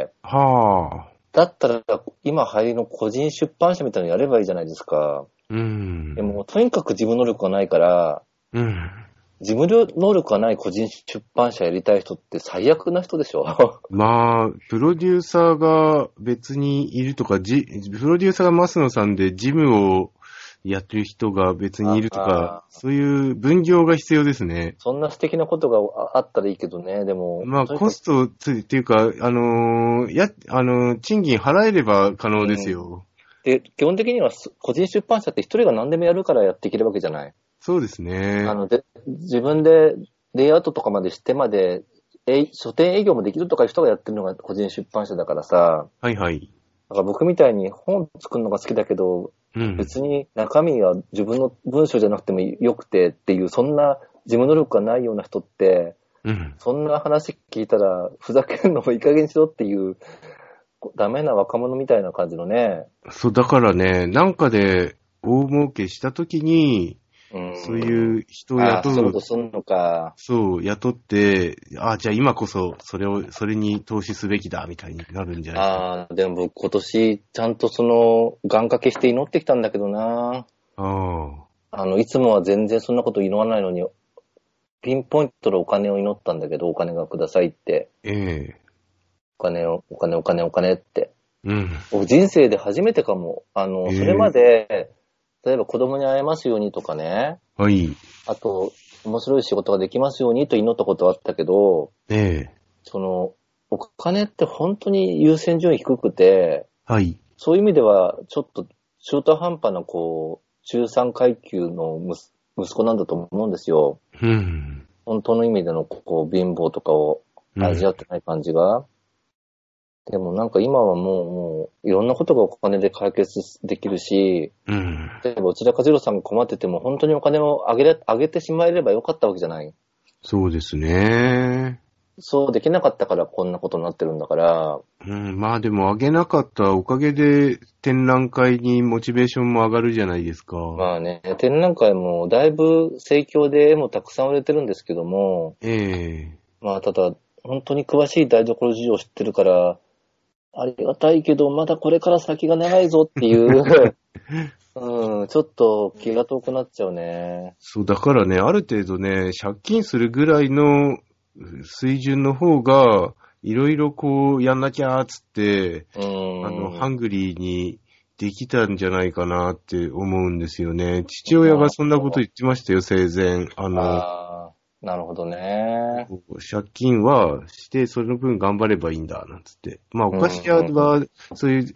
だったら今流行りの個人出版社みたいなのやればいいじゃないですか。でもとにかく自分能力がないから、自分能力がない個人出版社やりたい人って最悪な人でしょ。 プロデューサーが別にいるとか、プロデューサーが増野さんでジムをやってる人が別にいるとか、そういう分業が必要ですね。 そんな素敵なことがあったらいいけどね、でも。 コストっていうか、賃金払えれば可能ですよ。 で、基本的には個人出版社って一人が何でもやるからやっていけるわけじゃない。 そうですね。 自分でレイアウトとかまでしてまで、書店営業もできるとかいう人がやってるのが個人出版社だからさ。だから僕みたいに本作るのが好きだけど、別に中身は自分の文章じゃなくてもよくてっていう、そんな自分能力がないような人って、そんな話聞いたらふざけるのもいい加減にしろっていう、ダメな若者みたいな感じのね。 そう、だからね、なんかで大儲けしたときに、そういう人を雇う。 そういうことすんのか。 そう、雇って、じゃあ今こそそれに投資すべきだみたいになるんじゃないですか。 でも僕今年ちゃんと願掛けして祈ってきたんだけどな。いつもは全然そんなこと祈らないのに、ピンポイントでお金を祈ったんだけど、お金がくださいって。お金って。僕人生で初めてかも。それまで、例えば子供に会えますようにとかね。あと、 面白い仕事ができますようにと祈ったことはあったけど、お金って本当に優先順位低くて、はい。そういう意味では、ちょっと中途半端な、中3階級の息子なんだと思うんですよ。うん。本当の意味での、貧乏とかを味わってない感じが。でもなんか今はもう、いろんなことがお金で解決できるし、うん。例えば内田和弘さんが困ってても、本当にお金をあげてしまえればよかったわけじゃない。 そうですね。 そうできなかったからこんなことになってるんだから。 うん、まあでも上げなかったおかげで展覧会にモチベーションも上がるじゃないですか。 まあね、展覧会もだいぶ盛況で絵もたくさん売れてるんですけども。まあただ、本当に詳しい台所事情を知ってるから、ありがたいけど、まだこれから先が長いぞっていう、うん、ちょっと気が遠くなっちゃうね。 そう、だからね、ある程度ね、借金するぐらいの水準の方が、いろいろやんなきゃーっつって、ハングリーにできたんじゃないかなって思うんですよね。父親がそんなこと言ってましたよ、生前。 なるほどね。 借金はして、その分頑張ればいいんだ、なんつって。まあ、お菓子屋は、そういう、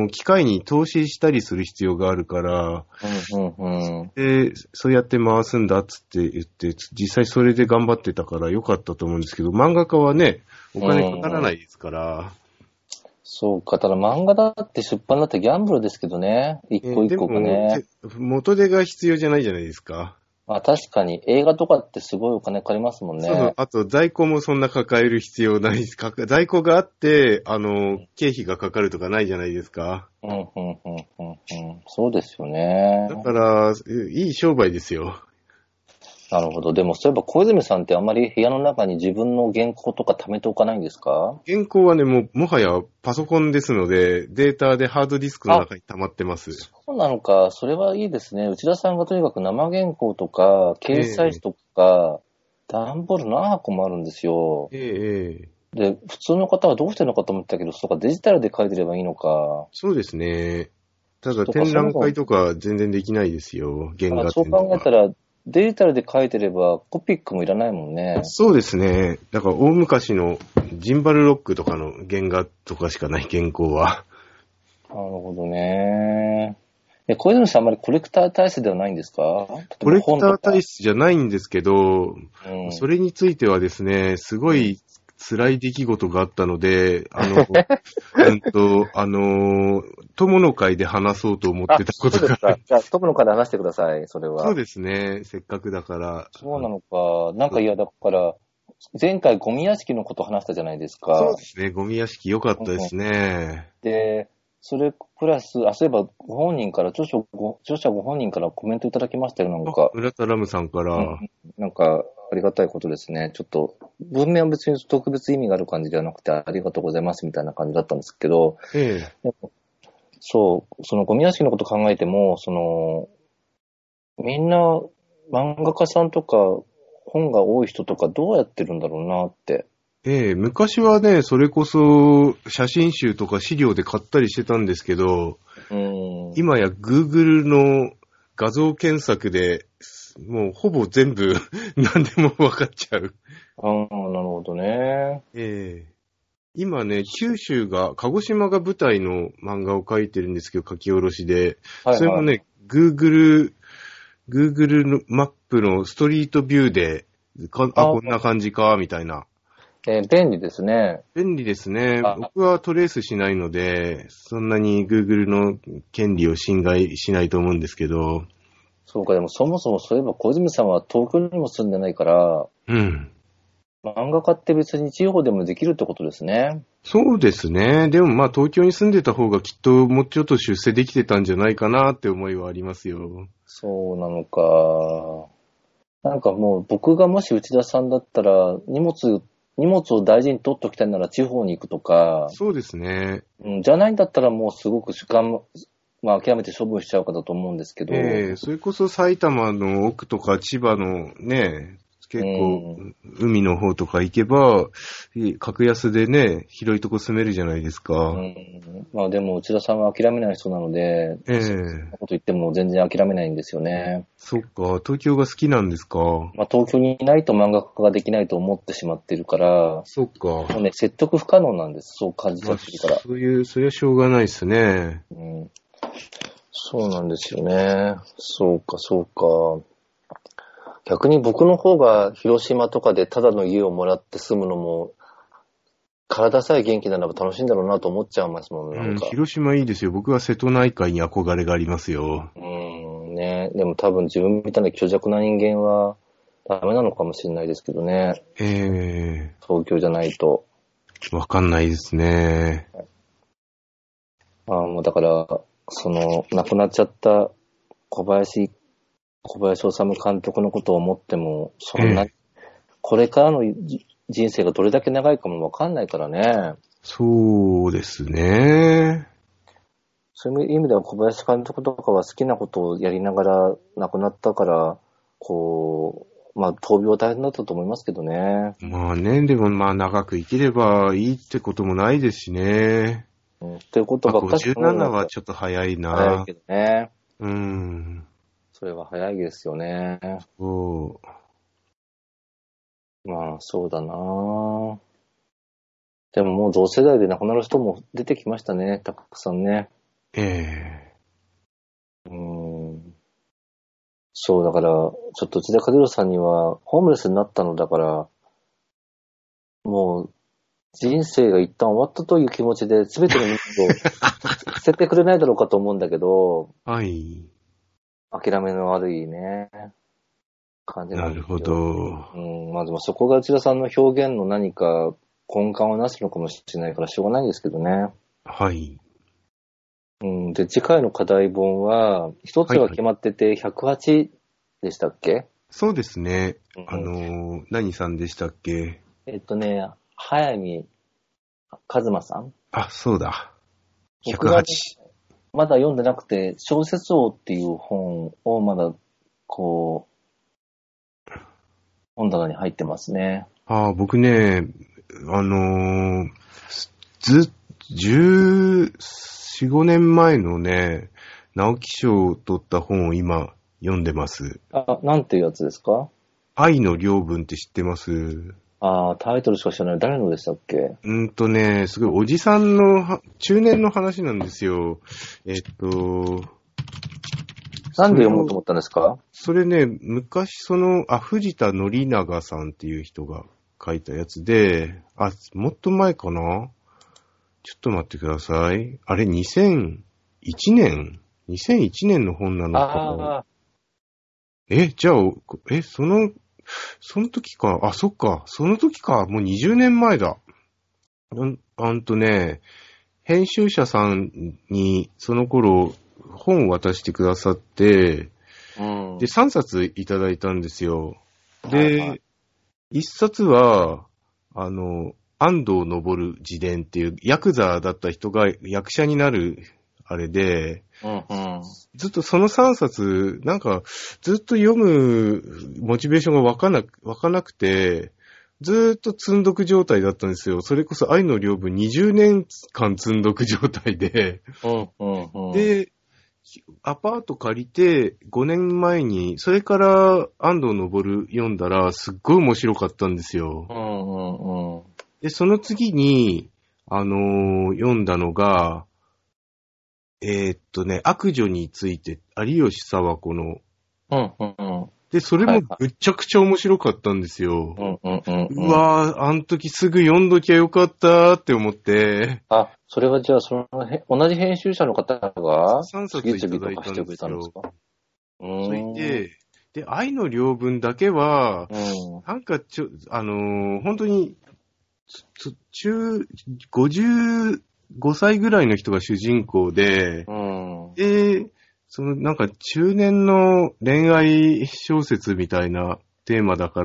機械に投資したりする必要があるから、で、そうやって回すんだ、つって言って、実際それで頑張ってたから良かったと思うんですけど、漫画家はね、お金かからないですから。 そうか、ただ漫画だって出版だってギャンブルですけどね、一個一個がね。 元手が必要じゃないじゃないですか。 まあ確かに映画とかってすごいお金かかりますもんね。 そう、あと在庫もそんな抱える必要ないです。在庫があって、経費がかかるとかないじゃないですか。 そうですよね。 だから、いい商売ですよ。 なるほど。でもそういえば小泉さんってあまり部屋の中に自分の原稿とか貯めておかないんですか？ 原稿はね、もはやパソコンですので、データでハードディスクの中に溜まってます。 そうなのか。それはいいですね。内田さんがとにかく生原稿とか、掲載誌とか、段ボール何箱もあるんですよ。で、普通の方はどうしてるのかと思ったけど、そうか、デジタルで書いてればいいのか。 そうですね。ただ展覧会とか全然できないですよ、原画展とか。 そう考えたら、デジタルで書いてればコピックもいらないもんね。 そうですね。だから大昔のジンバルロックとかの原画とかしかない原稿は。 なるほどね。小泉さんあんまりコレクター体質ではないんですか？ コレクター体質じゃないんですけど、それについてはですね、すごい辛い出来事があったので、友の会で話そうと思ってたことが。 じゃあ、友の会で話してください、それは。 そうですね、せっかくだから。 そうなのか。なんかだから、前回ゴミ屋敷のこと話したじゃないですか。 そうですね、ゴミ屋敷良かったですね。 で、それプラス、そういえばご本人から、著者ご本人からコメントいただきましたよ、なんか。 村田ラムさんから。 なんか、ありがたいことですね。ちょっと、文面は別に特別意味がある感じではなくて、ありがとうございますみたいな感じだったんですけど、そう、そのゴミ屋敷のこと考えても、みんな漫画家さんとか本が多い人とかどうやってるんだろうなって。 昔はね、それこそ写真集とか資料で買ったりしてたんですけど、今や Google の画像検索でもうほぼ全部何でも分かっちゃう。 なるほどね。 今ね、鹿児島が舞台の漫画を描いてるんですけど、書き下ろしで。それもね、Google のマップのストリートビューで、こんな感じか、みたいな。 便利ですね。 便利ですね。僕はトレースしないので、そんなに Google の権利を侵害しないと思うんですけど。 そうか、でもそもそもそういえば小泉さんは東京にも住んでないから、漫画家って別に地方でもできるってことですね。 そうですね。でもまあ東京に住んでた方がきっともうちょっと出世できてたんじゃないかなって思いはありますよ。 そうなのか。なんかもう僕がもし内田さんだったら荷物を大事に取っておきたいなら地方に行くとか。 そうですね。 じゃないんだったらもうすごく諦めて処分しちゃうかだと思うんですけど。 それこそ埼玉の奥とか千葉のね、 結構、海の方とか行けば、格安でね、広いとこ住めるじゃないですか。 まあでも、内田さんは諦めない人なので、そんなこと言っても全然諦めないんですよね。 そっか、東京が好きなんですか。 まあ東京にいないと漫画家ができないと思ってしまってるから、 そっか。 もうね、説得不可能なんです。そう感じちゃってるから。 それはしょうがないですね。 そうなんですよね。そうか。逆に僕の方が広島とかでただの家をもらって住むのも、体さえ元気ならば楽しいんだろうなと思っちゃいますもん、なんか。 広島いいですよ。僕は瀬戸内海に憧れがありますよ。 ね。でも多分自分みたいな虚弱な人間はダメなのかもしれないですけどね。東京じゃないと。 わかんないですね。 もうだから、亡くなっちゃった小林修監督のことを思っても、そんな、これからの人生がどれだけ長いかもわかんないからね。そうですね。 そういう意味では小林監督とかは好きなことをやりながら亡くなったから、まあ、闘病は大変だったと思いますけどね。 まあね、でもまあ長く生きればいいってこともないですしね。 っていうことばっかり。 57はちょっと早いな。 早いけどね。 それは早いですよね。まあ、そうだな。でももう同世代で亡くなる人も出てきましたね、たくさんね。そう、だから、ちょっと内田和弘さんには、ホームレスになったのだから、もう、人生が一旦終わったという気持ちで、すべてのものを捨ててくれないだろうかと思うんだけど、 はい。 諦めの悪いね、感じなんですよ。 なるほど。 まずそこが内田さんの表現の何か根幹をなすのかもしれないからしょうがないんですけどね。 はい。 で、次回の課題本は、一つは決まってて、108でしたっけ？ そうですね。何さんでしたっけ？ 早見和馬さん？ あ、そうだ。108。 まだ読んでなくて、小説王っていう本をまだ、本棚に入ってますね。 僕ね、14、5年前のね、直木賞を取った本を今読んでます。 なんていうやつですか？ 愛の領分って知ってます？ タイトルしか知らない。誰のでしたっけ？ すごいおじさんの、中年の話なんですよ。 なんで読もうと思ったんですか？ それね、昔藤田紀長さんっていう人が書いたやつで、もっと前かな？ちょっと待ってください。あれ、2001年の本なのかな？じゃあ、その時か。そっか。その時か。もう20年前だ。編集者さんにその頃本を渡してくださって、で、3冊いただいたんですよ。で、1冊は、安藤昇自伝っていうヤクザだった人が役者になるあれで、ずっとその3冊、ずっと読むモチベーションが湧かなくて、ずっと積んどく状態だったんですよ。それこそ愛の領分20年間積んどく状態で、で、アパート借りて5年前に、それから安藤昇読んだらすっごい面白かったんですよ。で、その次に、読んだのが、悪女について、有吉佐和子の。で、それもむちゃくちゃ面白かったんですよ。うわぁ、あの時すぐ読んどきゃよかったって思って。 それはじゃあ、同じ編集者の方が、 3冊いただいたんですよ。それで、愛の領分だけは、本当に、55歳ぐらいの人が主人公で、で、中年の恋愛小説みたいなテーマだから、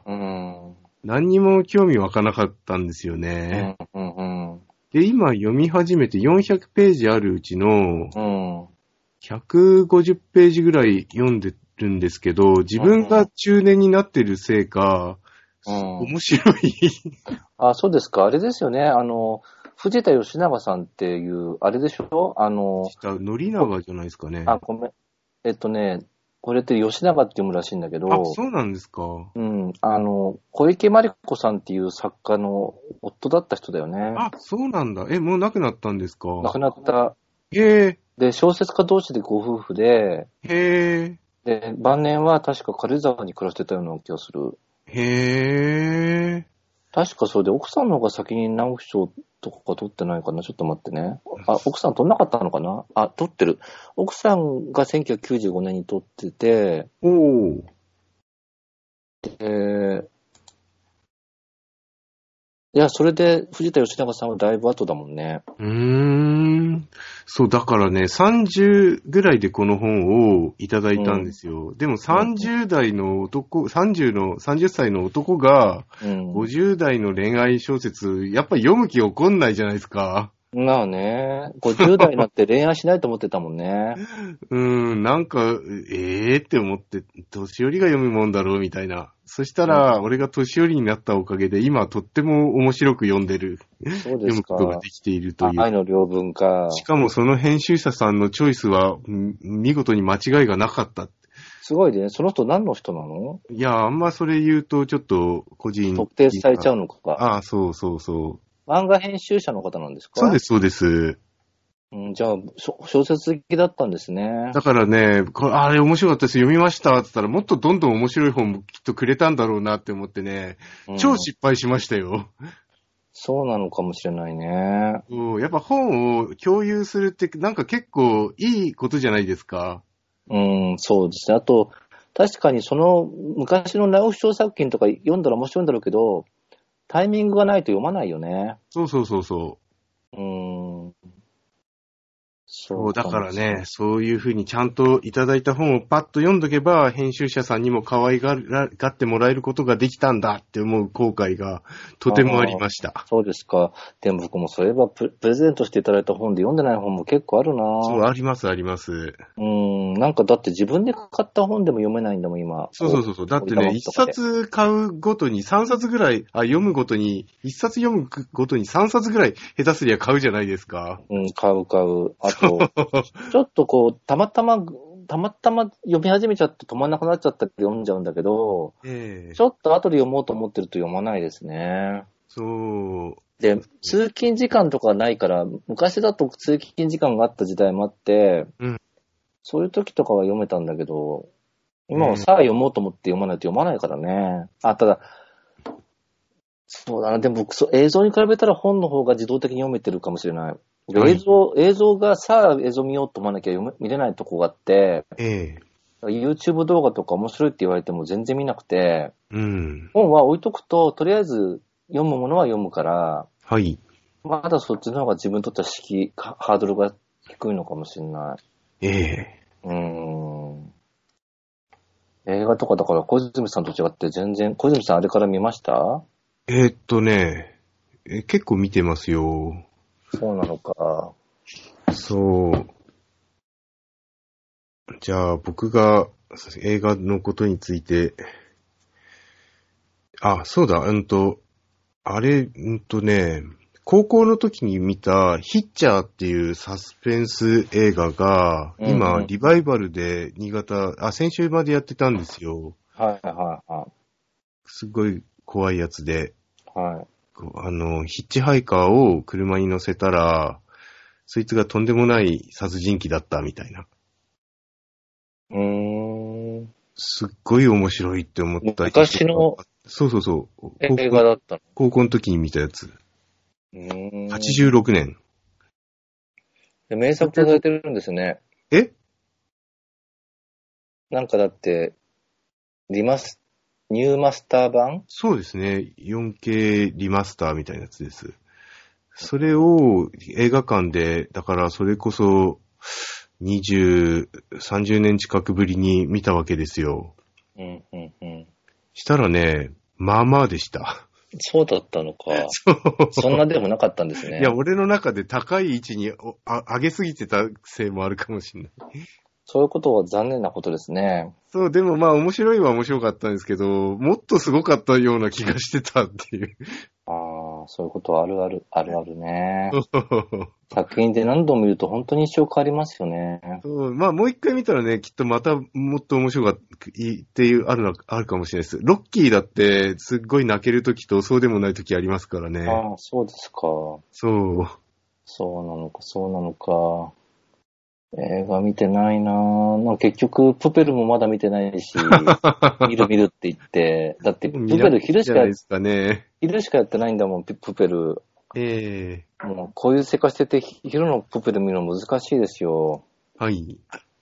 何にも興味湧かなかったんですよね。で、今読み始めて400ページあるうちの、150ページぐらい読んでるんですけど、自分が中年になってるせいか、面白い。 あ、そうですか。あれですよね。藤田義長さんっていう、あれでしょ宣長じゃないですかね。 あ、ごめん。これって吉永って読むらしいんだけど。 あ、そうなんですか。 うん。小池真理子さんっていう作家の夫だった人だよね。 あ、そうなんだ。もう亡くなったんですか。 亡くなった。 へえ。 で、小説家同士でご夫婦で。 へえ。 で、晩年は確か軽井沢に暮らしてたような気がする。 へえ。 確かそうで、奥さんの方が先に直木賞とか取ってないかな。ちょっと待ってね。あ、奥さん取んなかったのかな。あ、取ってる。奥さんが1995年に取ってて、いや、それで藤田義長さんはだいぶ後だもんね。 そう、だからね、30ぐらいでこの本をいただいたんですよ。でも30代の男、30歳の男が、50代の恋愛小説、やっぱり読む気起こんないじゃないですか。 まあね、50代になって恋愛しないと思ってたもんね。 なんか、って思って、年寄りが読むもんだろうみたいな。そしたら、俺が年寄りになったおかげで、今とっても面白く読んでる。 そうですか。 読むことができているという。 愛の両文か。 しかもその編集者さんのチョイスは、見事に間違いがなかった。 すごいね。その人何の人なの？ いや、あんまそれ言うと、ちょっと個人。 特定されちゃうのか。 ああ、そうそうそう。 漫画編集者の方なんですか？ そうです、そうです。 じゃあ、小説好きだったんですね。 だからね、あれ面白かったです。読みましたって言ったら、もっとどんどん面白い本もきっとくれたんだろうなって思ってね、超失敗しましたよ。 そうなのかもしれないね。 やっぱ本を共有するってなんか結構いいことじゃないですか。 そうですね。あと、確かにその昔の直木賞作品とか読んだら面白いんだろうけど、タイミングがないと読まないよね。 そうそうそうそう。そう、だからね、そういうふうにちゃんといただいた本をパッと読んどけば、編集者さんにも可愛がってもらえることができたんだって思う後悔がとてもありました。 そうですか。でも僕もそういえばプレゼントしていただいた本で読んでない本も結構あるな。 そう、あります、あります。 なんかだって自分で買った本でも読めないんだもん、今。 そう。だってね、1冊買うごとに3冊ぐらい、読むごとに、1冊読むごとに3冊ぐらい下手すりゃ買うじゃないですか。 買う。あと、ちょっとこう、たまたま読み始めちゃって止まんなくなっちゃったって読んじゃうんだけど、ちょっと後で読もうと思ってると読まないですね。 そう。 で、通勤時間とかないから、昔だと通勤時間があった時代もあって、そういう時とかは読めたんだけど、今はさあ読もうと思って読まないと読まないからね。ただ、そうだな、でも僕、映像に比べたら本の方が自動的に読めてるかもしれない。映像がさあ映像見ようと思わなきゃ見れないとこがあって、YouTube 動画とか面白いって言われても全然見なくて、本は置いとくと、とりあえず読むものは読むから、まだそっちの方が自分にとってはハードルが低いのかもしれない。映画とかだから小泉さんと違って全然、小泉さんあれから見ました？ 結構見てますよ。 そうなのか。 そう。じゃあ僕が映画のことについて、そうだ、高校の時に見たヒッチャーっていうサスペンス映画が、今リバイバルで先週までやってたんですよ。すごい怖いやつで。ヒッチハイカーを車に乗せたら、そいつがとんでもない殺人鬼だったみたいな。すっごい面白いって思った。 昔の映画だったの？ 高校の時に見たやつ。86年。 名作とされてるんですね。なんかだって、ニューマスター版？ そうですね。4K リマスターみたいなやつです。それを映画館で、だからそれこそ30年近くぶりに見たわけですよ。したらね、まあまあでした。 そうだったのか。そんなでもなかったんですね。 いや、俺の中で高い位置に上げすぎてたせいもあるかもしれない。 そういうことは残念なことですね。 そう、でもまあ面白いは面白かったんですけど、もっとすごかったような気がしてたっていう。 ああ、そういうことはあるある、あるあるね。作品で何度も見ると本当に印象変わりますよね。 そう、まあもう一回見たらね、きっとまたもっと面白かったっていう、あるかもしれないです。ロッキーだってすっごい泣けるときとそうでもないときありますからね。 ああ、そうですか。 そう。 そうなのか、そうなのか。映画見てないなぁ。結局、プペルもまだ見てないし、見る見るって言って、だってプペル昼しかやってないんだもん、プペル。もうこういう生活してて、昼のプペル見るの難しいですよ。 はい。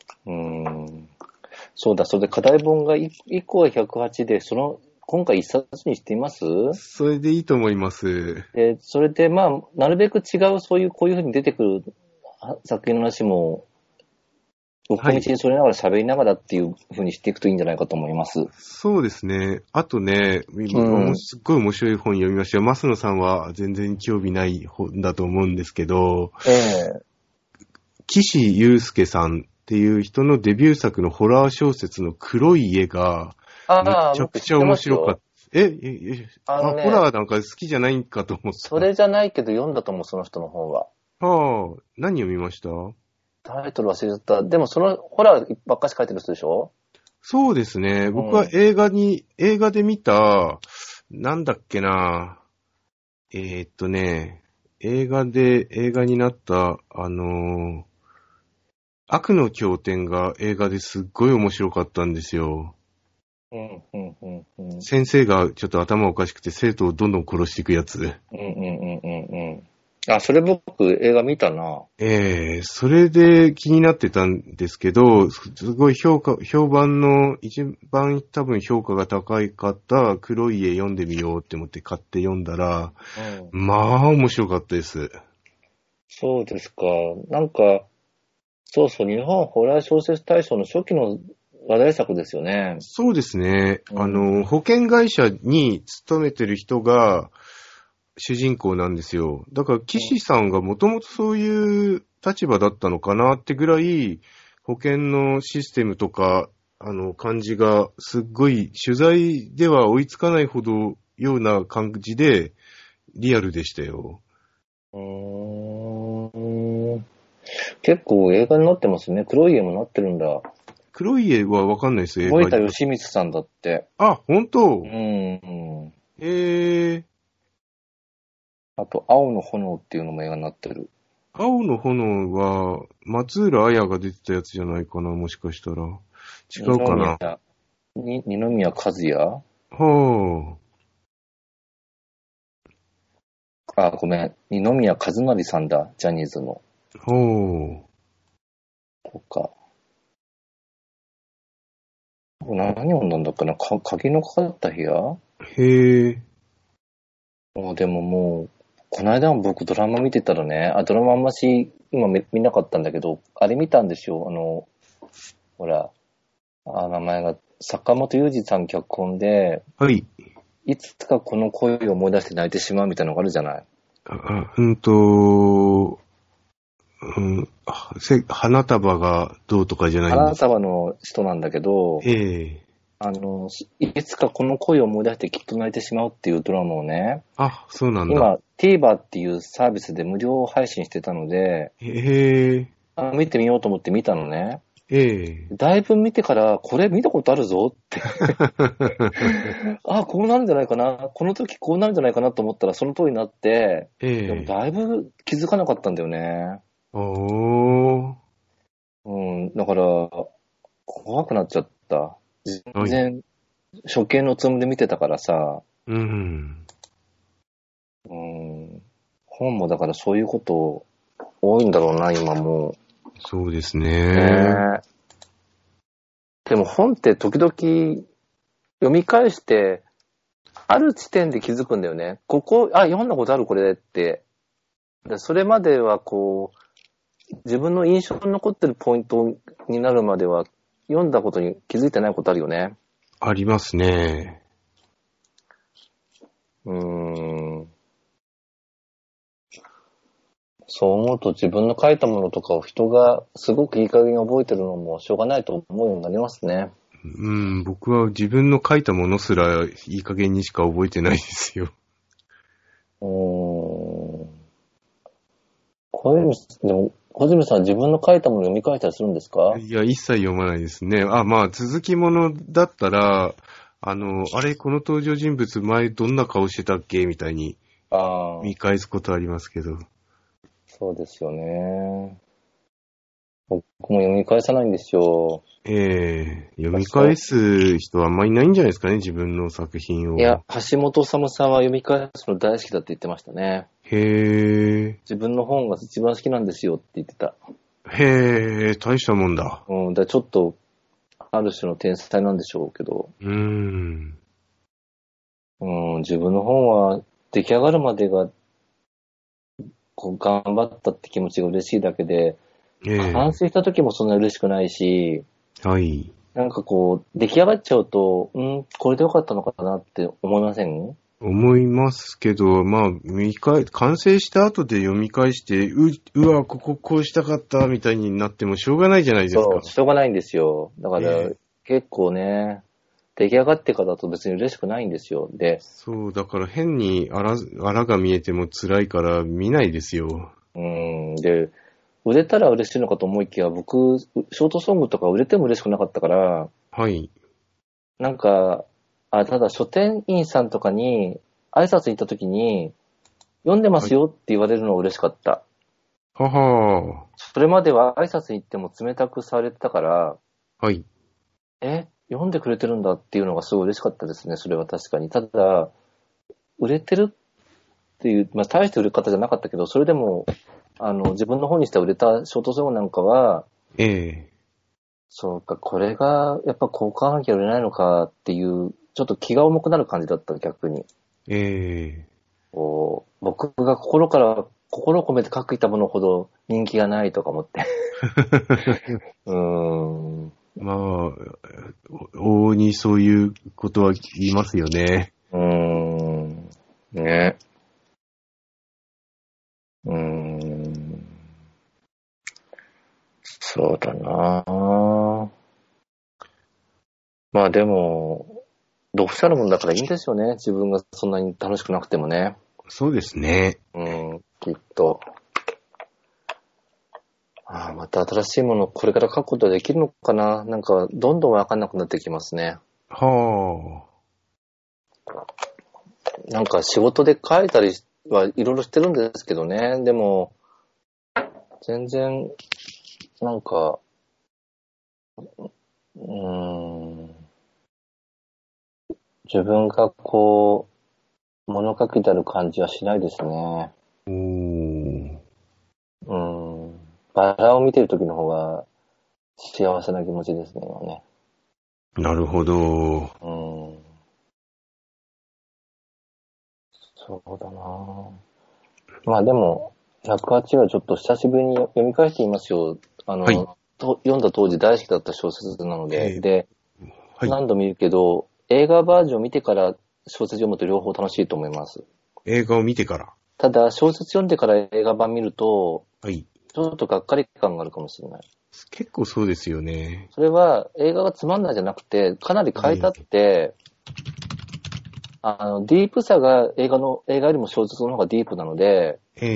そうだ、それで課題本が1個は108で、今回1冊にしています？ それでいいと思います。 それでまあ、なるべく違うこういう風に出てくる作品の話も、僕の道にそれながら喋りながらっていう風にしていくといいんじゃないかと思います。 そうですね。あとね、すっごい面白い本読みましたよ。増野さんは全然興味ない本だと思うんですけど、岸優介さんっていう人のデビュー作のホラー小説の黒い家が、めちゃくちゃ面白かった。ホラーなんか好きじゃないんかと思った。 それじゃないけど読んだと思う、その人の方は。 何読みました？ タイトル忘れちゃった。でもホラーばっかし書いてる人でしょ？ そうですね。僕は映画で見た、なんだっけな。映画になった、悪の経典が映画ですっごい面白かったんですよ。先生がちょっと頭おかしくて生徒をどんどん殺していくやつ。 あ、それ僕映画見たな。 それで気になってたんですけど、すごい評判の一番多分評価が高かった黒い家読んでみようって思って買って読んだら、まあ面白かったです。 そうですか。そうそう、日本ホラー小説大賞の初期の話題作ですよね。 そうですね。保険会社に勤めてる人が、主人公なんですよ。だから、岸さんがもともとそういう立場だったのかなってぐらい、保険のシステムとか、感じが、すっごい、取材では追いつかないほどような感じで、リアルでしたよ。 結構映画になってますね。黒い家もなってるんだ。 黒い家はわかんないですよ。 森田義満さんだって。 あ、本当？ あと、青の炎っていうのも映画になってる。 青の炎は、松浦綾が出てたやつじゃないかな、もしかしたら。違うかな。 二宮和也？あ、ごめん。二宮和也さんだ。ジャニーズの。とか。何読んだんだっけな。鍵のかかった部屋？でももう、この間も僕ドラマ見てたらね、ドラマあんまし今見なかったんだけど、あれ見たんですよ。ほら、名前が、坂本雄二さん脚本で、いつかこの恋を思い出して泣いてしまうみたいなのがあるじゃない。 花束がどうとかじゃないんですか。 花束の人なんだけど、いつかこの恋を思い出してきっと泣いてしまうっていうドラマをね、 そうなんだ。 今 TVer っていうサービスで無料配信してたので、見てみようと思って見たのね。だいぶ見てから、これ見たことあるぞって。こうなるんじゃないかな。この時こうなるんじゃないかなと思ったらその通りになって、でもだいぶ気づかなかったんだよね。だから、怖くなっちゃった。全然、初見のつもりで見てたからさ。本もだからそういうこと多いんだろうな、今もう。 そうですね。 でも本って時々読み返して、ある地点で気づくんだよね。読んだことあるこれって。それまでは自分の印象に残ってるポイントになるまでは、読んだことに気づいてないことあるよね。 ありますね。 そう思うと自分の書いたものとかを人がすごくいい加減に覚えてるのもしょうがないと思うようになりますね。 僕は自分の書いたものすらいい加減にしか覚えてないですよ。 でも、小泉さん自分の書いたものを読み返したりするんですか？ いや、一切読まないですね。まあ、続きものだったら、あれ、この登場人物前どんな顔してたっけみたいに見返すことありますけど。 そうですよね。僕も読み返さないんですよ。 読み返す人はあんまりいないんじゃないですかね、自分の作品を。 いや、橋本治さんは読み返すの大好きだって言ってましたね。自分の本が一番好きなんですよって言ってた。 大したもんだ。 だちょっと、ある種の天才なんでしょうけど。自分の本は出来上がるまでが、頑張ったって気持ちが嬉しいだけで、完成した時もそんな嬉しくないし、 はい。 なんか出来上がっちゃうと、これでよかったのかなって思いません？ 思いますけど、まあ、完成した後で読み返して、うわ、こうしたかったみたいになってもしょうがないじゃないですか。 そう、しょうがないんですよ。だから、結構ね、出来上がってからだと別に嬉しくないんですよ。 そう、だから変にあらが見えても辛いから見ないですよ。 で、売れたら嬉しいのかと思いきや、僕、ショートソングとか売れても嬉しくなかったから、 はい。 なんか、ただ書店員さんとかに挨拶に行った時に、読んでますよって言われるのが嬉しかった。 はは。 それまでは挨拶に行っても冷たくされてたから、 はい。 読んでくれてるんだっていうのがすごい嬉しかったですね、それは確かに。ただ、売れてるっていう、大して売れ方じゃなかったけど、それでも、自分の本にして売れたショートソングなんかは、そうか、これが、やっぱ交換はきゃ売れないのかっていう、ちょっと気が重くなる感じだった、逆に。僕が心を込めて書いたものほど人気がないとか思って。 まあ、往々にそういうことは言いますよね。 ね。そうだなぁ。まあでも、読者のもんだからいいんですよね。自分がそんなに楽しくなくてもね。 そうですね。 きっと。また新しいものをこれから書くことができるのかな。なんか、どんどんわかんなくなってきますね。なんか仕事で書いたりはいろいろしてるんですけどね。でも、全然、なんか、自分が物書きである感じはしないですね。バラを見てる時の方が幸せな気持ちですね、今ね。 なるほど。 そうだな。まあでも、108はちょっと久しぶりに読み返してみますよ。はい、読んだ当時大好きだった小説なので、はい、何度見るけど、映画バージョンを見てから小説読むと両方楽しいと思います。 映画を見てから？ ただ、小説読んでから映画版見ると、 はい、 ちょっとがっかり感があるかもしれない。 結構そうですよね。 それは映画がつまんないじゃなくて、かなり変えたって、ディープさが映画よりも小説の方がディープなので、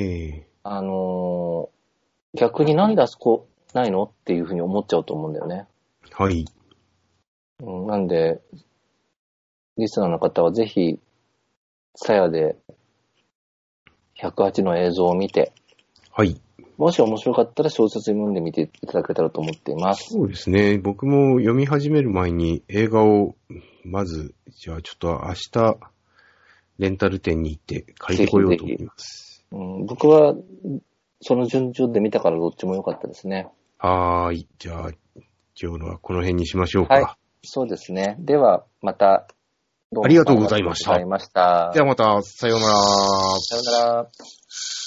逆になんであそこないのっていうふうに思っちゃうと思うんだよね。 はい。 なんで、リスナーの方はぜひ、ツタヤで108の映像を見て、 はい。 もし面白かったら小説読んでみていただけたらと思っています。 そうですね。僕も読み始める前に映画を、まず、じゃあちょっと明日、レンタル店に行って借りてこようと思います。 僕は、その順序で見たからどっちも良かったですね。 はい。じゃあ、今日のはこの辺にしましょうか。はい。 そうですね。では、また、 ありがとうございました。 ではまた、 さようなら。 さようなら。